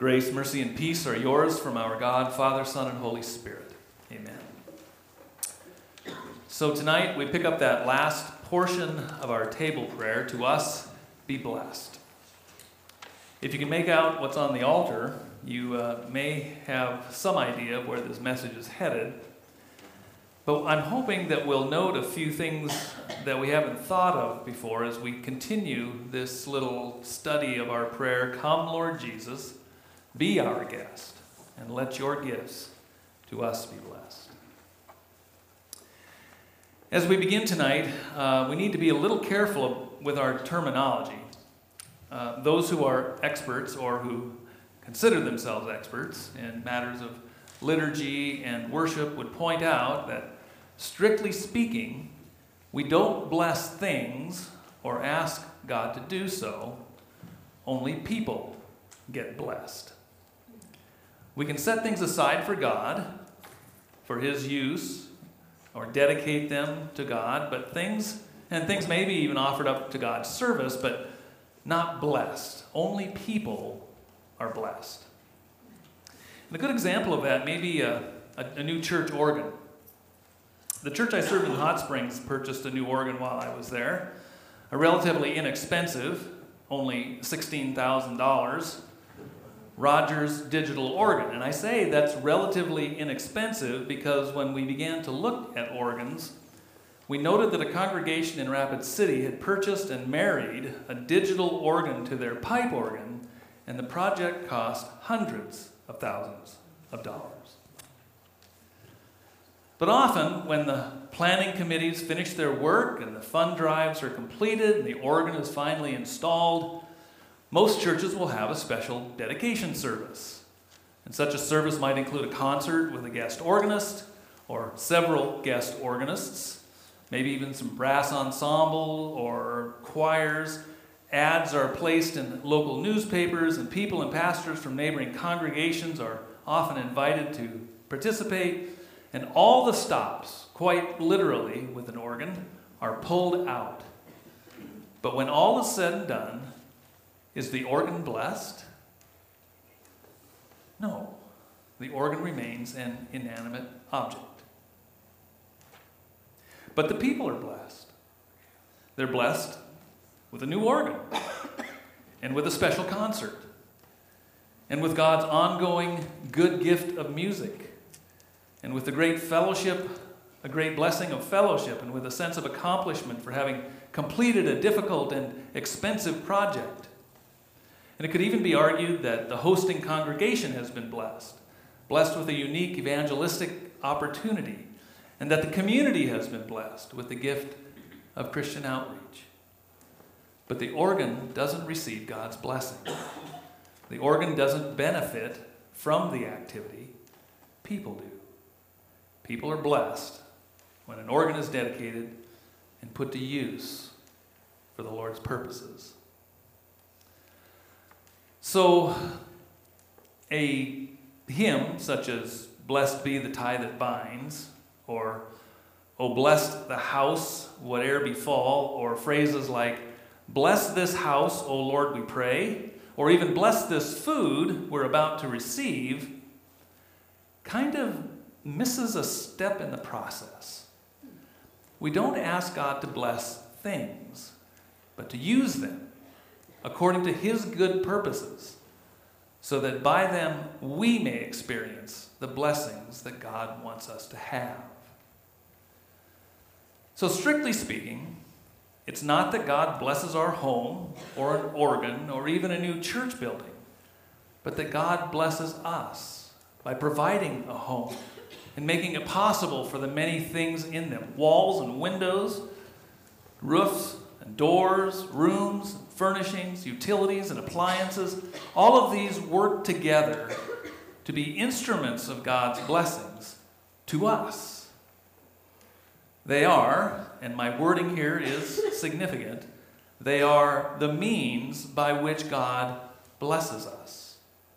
Grace, mercy, and peace are yours from our God, Father, Son, and Holy Spirit. Amen. So tonight we pick up that last portion of our table prayer, to us be blessed. If you can make out what's on the altar, you may have some idea of where this message is headed. But I'm hoping that we'll note a few things that we haven't thought of before as we continue this little study of our prayer, Come, Lord Jesus, be our guest, and let your gifts to us be blessed. As we begin tonight, we need to be a little careful with our terminology. Those who are experts or who consider themselves experts in matters of liturgy and worship would point out that, strictly speaking, we don't bless things or ask God to do so. Only people get blessed. We can set things aside for God, for His use, or dedicate them to God, but things may be even offered up to God's service, but not blessed. Only people are blessed. And a good example of that may be a new church organ. The church I served in Hot Springs purchased a new organ while I was there, a relatively inexpensive, only $16,000, Rogers digital organ. And I say that's relatively inexpensive because when we began to look at organs, we noted that a congregation in Rapid City had purchased and married a digital organ to their pipe organ, and the project cost hundreds of thousands of dollars. But often, when the planning committees finish their work and the fund drives are completed and the organ is finally installed, most churches will have a special dedication service. And such a service might include a concert with a guest organist or several guest organists, maybe even some brass ensemble or choirs. Ads are placed in local newspapers, and people and pastors from neighboring congregations are often invited to participate. And all the stops, quite literally with an organ, are pulled out. But when all is said and done, is the organ blessed? No. The organ remains an inanimate object. But the people are blessed. They're blessed with a new organ, and with a special concert, and with God's ongoing good gift of music, and with the great fellowship, a great blessing of fellowship, and with a sense of accomplishment for having completed a difficult and expensive project. And it could even be argued that the hosting congregation has been blessed with a unique evangelistic opportunity, and that the community has been blessed with the gift of Christian outreach. But the organ doesn't receive God's blessing. The organ doesn't benefit from the activity. People do. People are blessed when an organ is dedicated and put to use for the Lord's purposes. So, a hymn such as "Blessed be the tie that binds," or "O blessed the house, whate'er befall," or phrases like "Bless this house, O Lord, we pray," or even "Bless this food we're about to receive," kind of misses a step in the process. We don't ask God to bless things, but to use them according to His good purposes, so that by them we may experience the blessings that God wants us to have. So strictly speaking, it's not that God blesses our home or an organ or even a new church building, but that God blesses us by providing a home and making it possible for the many things in them: walls and windows, roofs and doors, rooms, furnishings, utilities and appliances. All of these work together to be instruments of God's blessings to us. They are, and my wording here is significant, they are the means by which God blesses us.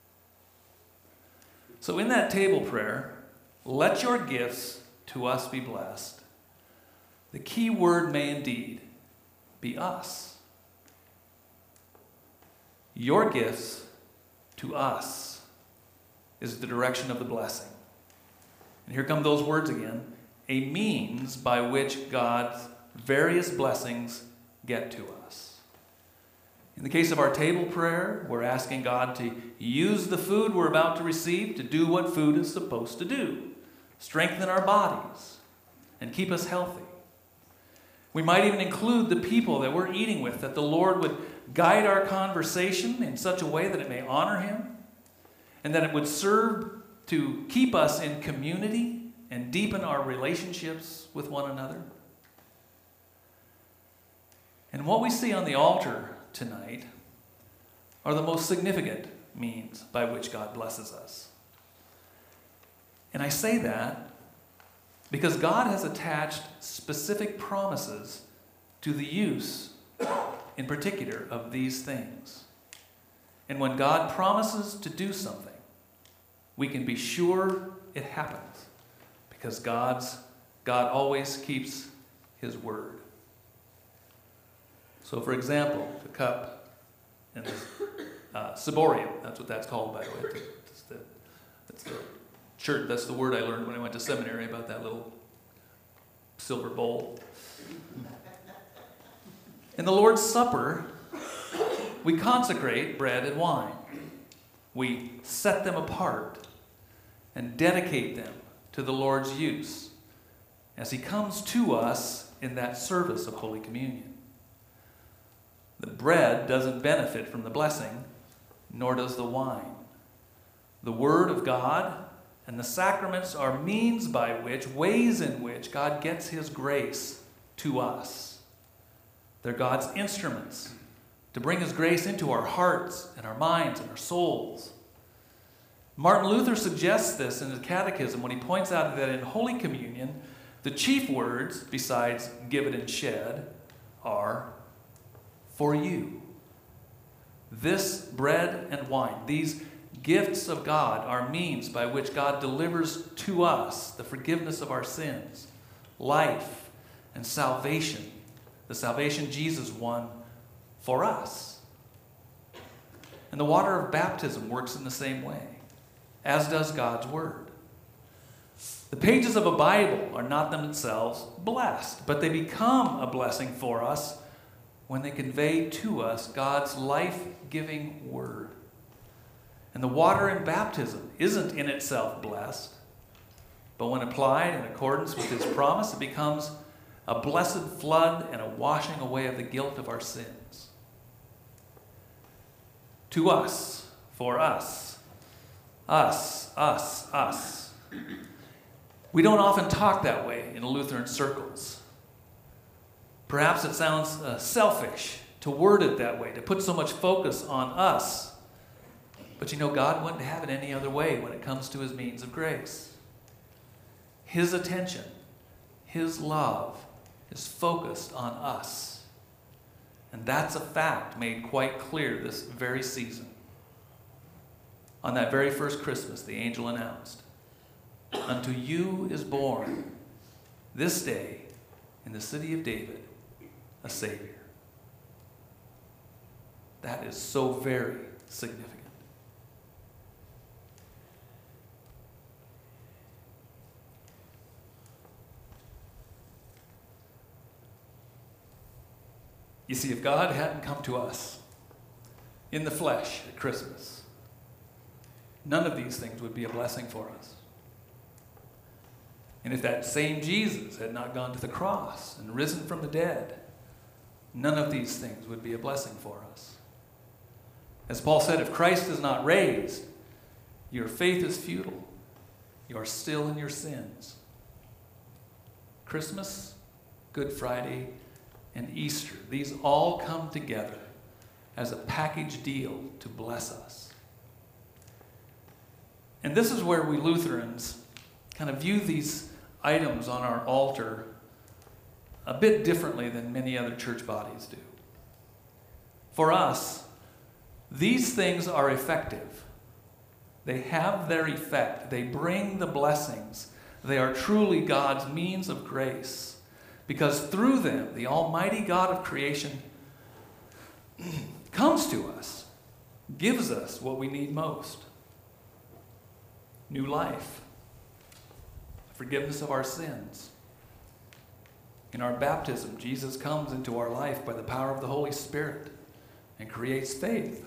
So in that table prayer, "Let your gifts to us be blessed," the key word may indeed be us. Your gifts to us is the direction of the blessing. And here come those words again. A means by which God's various blessings get to us. In the case of our table prayer, we're asking God to use the food we're about to receive to do what food is supposed to do. Strengthen our bodies and keep us healthy. We might even include the people that we're eating with, that the Lord would guide our conversation in such a way that it may honor Him, and that it would serve to keep us in community and deepen our relationships with one another. And what we see on the altar tonight are the most significant means by which God blesses us. And I say that because God has attached specific promises to the use, in particular, of these things. And when God promises to do something, we can be sure it happens, because God always keeps His word. So, for example, the cup and the ciborium, that's what that's called, by the way. That's the church. That's the word I learned when I went to seminary about that little silver bowl. In the Lord's Supper, we consecrate bread and wine. We set them apart and dedicate them to the Lord's use as He comes to us in that service of Holy Communion. The bread doesn't benefit from the blessing, nor does the wine. The Word of God and the sacraments are means by which, ways in which God gets His grace to us. They're God's instruments to bring His grace into our hearts and our minds and our souls. Martin Luther suggests this in his Catechism when he points out that in Holy Communion, the chief words, besides given and shed, are for you. This bread and wine, these gifts of God, are means by which God delivers to us the forgiveness of our sins, life, and salvation. The salvation Jesus won for us. And the water of baptism works in the same way, as does God's Word. The pages of a Bible are not themselves blessed, but they become a blessing for us when they convey to us God's life-giving Word. And the water in baptism isn't in itself blessed, but when applied in accordance with His promise, it becomes a blessed flood and a washing away of the guilt of our sins. To us, for us, us. We don't often talk that way in Lutheran circles. Perhaps it sounds selfish to word it that way, to put so much focus on us. But you know, God wouldn't have it any other way when it comes to His means of grace. His attention, His love is focused on us. And that's a fact made quite clear this very season. On that very first Christmas, the angel announced, "Unto you is born this day in the city of David a Savior." That is so very significant. You see, if God hadn't come to us in the flesh at Christmas, none of these things would be a blessing for us. And if that same Jesus had not gone to the cross and risen from the dead, none of these things would be a blessing for us. As Paul said, if Christ is not raised, your faith is futile. You are still in your sins. Christmas, Good Friday, and Easter, these all come together as a package deal to bless us. And this is where we Lutherans kind of view these items on our altar a bit differently than many other church bodies do. For us, these things are effective. They have their effect. They bring the blessings. They are truly God's means of grace, because through them, the Almighty God of creation comes to us, gives us what we need most. new life, forgiveness of our sins. In our baptism, Jesus comes into our life by the power of the Holy Spirit and creates faith.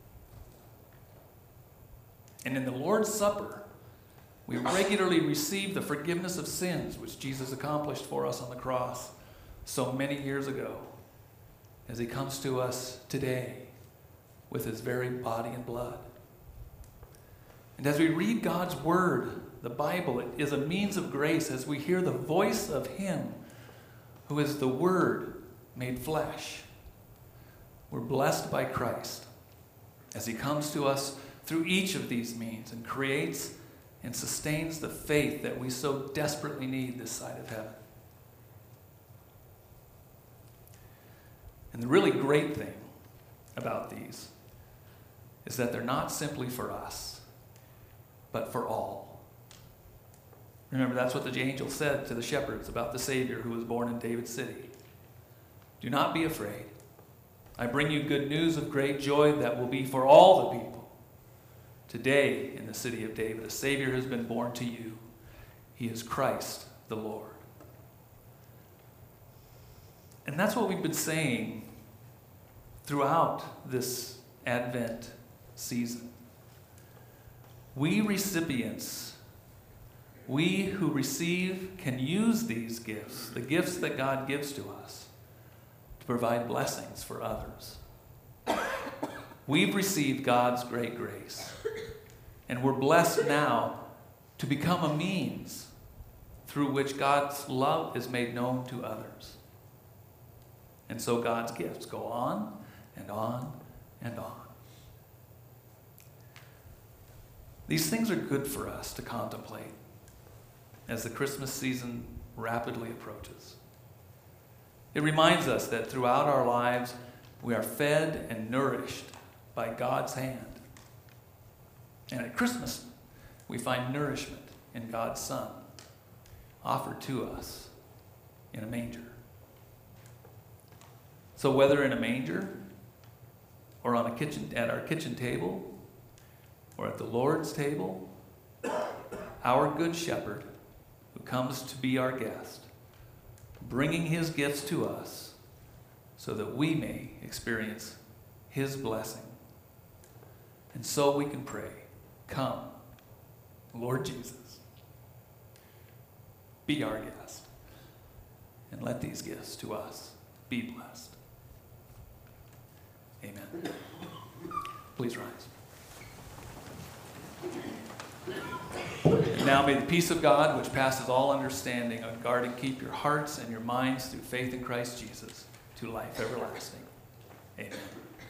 And in the Lord's Supper, we regularly receive the forgiveness of sins which Jesus accomplished for us on the cross so many years ago, as he comes to us today with his very body and blood. And as we read God's word, the Bible, it is a means of grace as we hear the voice of him who is the Word made flesh. We're blessed by Christ as he comes to us through each of these means and creates and sustains the faith that we so desperately need this side of heaven. And the really great thing about these is that they're not simply for us, but for all. Remember, that's what the angel said to the shepherds about the Savior who was born in David's city. Do not be afraid. I bring you good news of great joy that will be for all the people. Today, in the city of David, a Savior has been born to you. He is Christ the Lord. And that's what we've been saying throughout this Advent season. We recipients, we who receive, can use these gifts, the gifts that God gives to us, to provide blessings for others. We've received God's great grace, and we're blessed now to become a means through which God's love is made known to others. And so God's gifts go on and on and on. These things are good for us to contemplate as the Christmas season rapidly approaches. It reminds us that throughout our lives, we are fed and nourished by God's hand. And at Christmas, we find nourishment in God's Son, offered to us in a manger. So whether in a manger, or on at our kitchen table, or at the Lord's table, our Good Shepherd, who comes to be our guest, bringing his gifts to us so that we may experience his blessing. And so we can pray, come, Lord Jesus, be our guest, and let these gifts to us be blessed. Amen. Please rise. And now may the peace of God, which passes all understanding, guard and keep your hearts and your minds through faith in Christ Jesus to life everlasting. Amen.